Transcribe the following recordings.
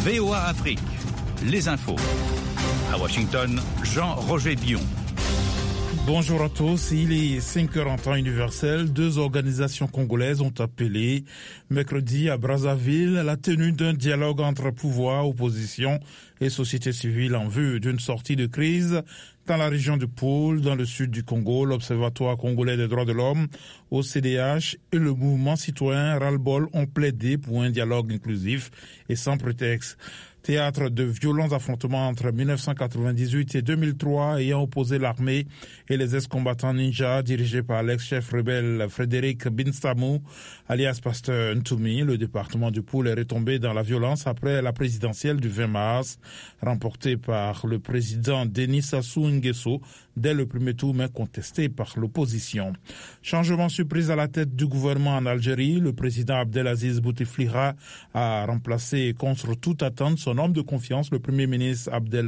VOA Afrique, les infos. À Washington, Jean-Roger Bion. Bonjour à tous, il est 5h en temps universel. 2 organisations congolaises ont appelé mercredi à Brazzaville la tenue d'un dialogue entre pouvoir, opposition et société civile en vue d'une sortie de crise dans la région du Pôle, dans le sud du Congo. L'Observatoire congolais des droits de l'homme, OCDH, et le mouvement citoyen Ras-le-Bol ont plaidé pour un dialogue inclusif et sans prétexte. Théâtre de violents affrontements entre 1998 et 2003 ayant opposé l'armée et les ex-combattants ninja dirigés par l'ex-chef rebelle Frédéric Binstamou, alias Pasteur Ntoumi. Le département du Pôle est retombé dans la violence après la présidentielle du 20 mars, remportée par le président Denis Sassou Nguesso dès le premier tour, mais contestée par l'opposition. Changement surprise à la tête du gouvernement en Algérie. Le président Abdelaziz Bouteflika a remplacé contre toute attente son homme de confiance, le premier ministre Abdel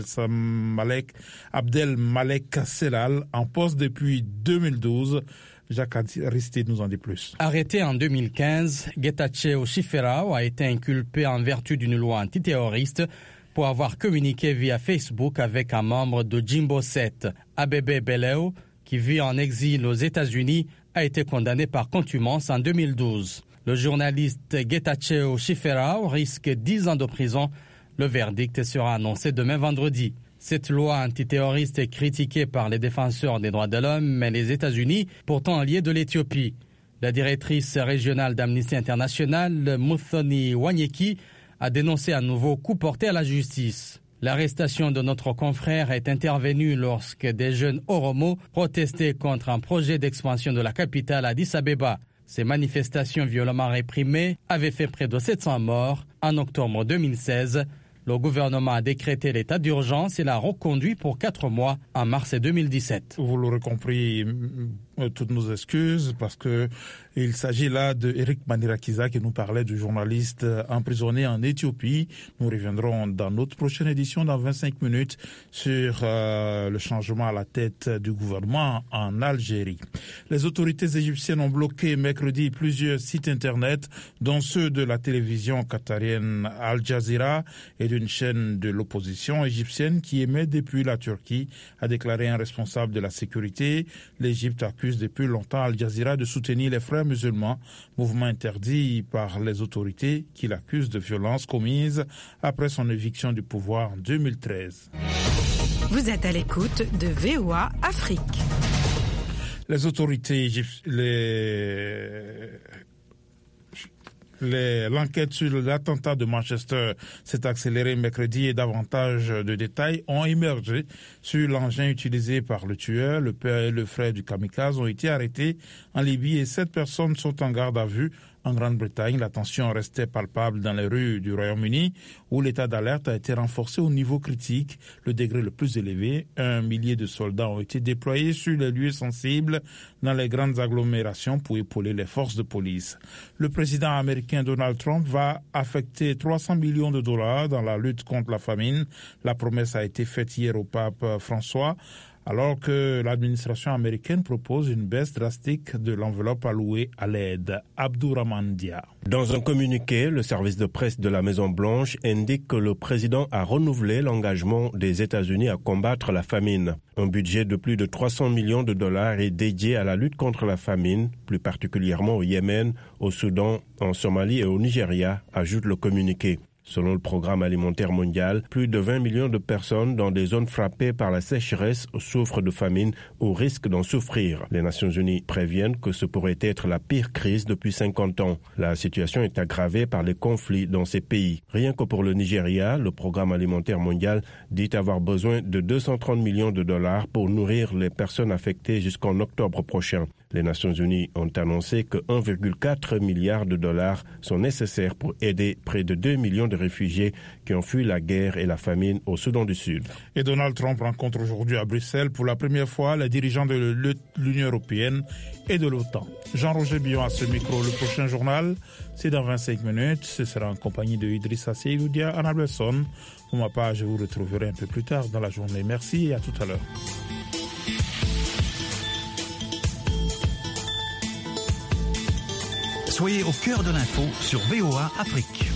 Malek Sellal, en poste depuis 2012. Jacques Aristide nous en dit plus. Arrêté en 2015, Getachew Chifferao a été inculpé en vertu d'une loi antiterroriste pour avoir communiqué via Facebook avec un membre de Jimbo 7. Abebe Beleu, qui vit en exil aux États-Unis, a été condamné par contumace en 2012. Le journaliste Getachew Chifferao risque 10 ans de prison. Le verdict sera annoncé demain vendredi. Cette loi antiterroriste est critiquée par les défenseurs des droits de l'homme et les États-Unis, pourtant alliés de l'Éthiopie. La directrice régionale d'Amnesty International, Muthoni Wanyeki, a dénoncé un nouveau coup porté à la justice. L'arrestation de notre confrère est intervenue lorsque des jeunes Oromo protestaient contre un projet d'expansion de la capitale Addis Abeba. Ces manifestations violemment réprimées avaient fait près de 700 morts. En octobre 2016, le gouvernement a décrété l'état d'urgence et l'a reconduit pour 4 mois en mars 2017. Vous l'aurez compris, toutes nos excuses, parce que il s'agit là de Eric Manirakiza qui nous parlait du journaliste emprisonné en Éthiopie. Nous reviendrons dans notre prochaine édition dans 25 minutes sur le changement à la tête du gouvernement en Algérie. Les autorités égyptiennes ont bloqué mercredi plusieurs sites internet, dont ceux de la télévision qatarienne Al Jazeera et d'une chaîne de l'opposition égyptienne qui émet depuis la Turquie, a déclaré un responsable de la sécurité. L'Égypte accuse depuis longtemps Al Jazeera de soutenir les frères musulmans, mouvement interdit par les autorités qui l'accusent de violences commises après son éviction du pouvoir en 2013. Vous êtes à l'écoute de VOA Afrique. Les autorités l'enquête sur l'attentat de Manchester s'est accélérée mercredi et davantage de détails ont émergé sur l'engin utilisé par le tueur. Le père et le frère du kamikaze ont été arrêtés en Libye et 7 personnes sont en garde à vue. En Grande-Bretagne, la tension restait palpable dans les rues du Royaume-Uni où l'état d'alerte a été renforcé au niveau critique, le degré le plus élevé. 1 millier de soldats ont été déployés sur les lieux sensibles dans les grandes agglomérations pour épauler les forces de police. Le président américain Donald Trump va affecter 300 millions de dollars dans la lutte contre la famine. La promesse a été faite hier au pape François, alors que l'administration américaine propose une baisse drastique de l'enveloppe allouée à l'aide. Abdourahmane Dia. Dans un communiqué, le service de presse de la Maison-Blanche indique que le président a renouvelé l'engagement des États-Unis à combattre la famine. Un budget de plus de 300 millions de dollars est dédié à la lutte contre la famine, plus particulièrement au Yémen, au Soudan, en Somalie et au Nigeria, ajoute le communiqué. Selon le Programme alimentaire mondial, plus de 20 millions de personnes dans des zones frappées par la sécheresse souffrent de famine ou risquent d'en souffrir. Les Nations Unies préviennent que ce pourrait être la pire crise depuis 50 ans. La situation est aggravée par les conflits dans ces pays. Rien que pour le Nigeria, le Programme alimentaire mondial dit avoir besoin de 230 millions de dollars pour nourrir les personnes affectées jusqu'en octobre prochain. Les Nations Unies ont annoncé que 1,4 milliard de dollars sont nécessaires pour aider près de 2 millions de réfugiés qui ont fui la guerre et la famine au Soudan du Sud. Et Donald Trump rencontre aujourd'hui à Bruxelles pour la première fois les dirigeants de l'Union européenne et de l'OTAN. Jean-Roger Bion à ce micro. Le prochain journal, c'est dans 25 minutes. Ce sera en compagnie de Idrissa Seydoudia, Anna Besson. Pour ma part, je vous retrouverai un peu plus tard dans la journée. Merci et à tout à l'heure. Soyez au cœur de l'info sur VOA Afrique.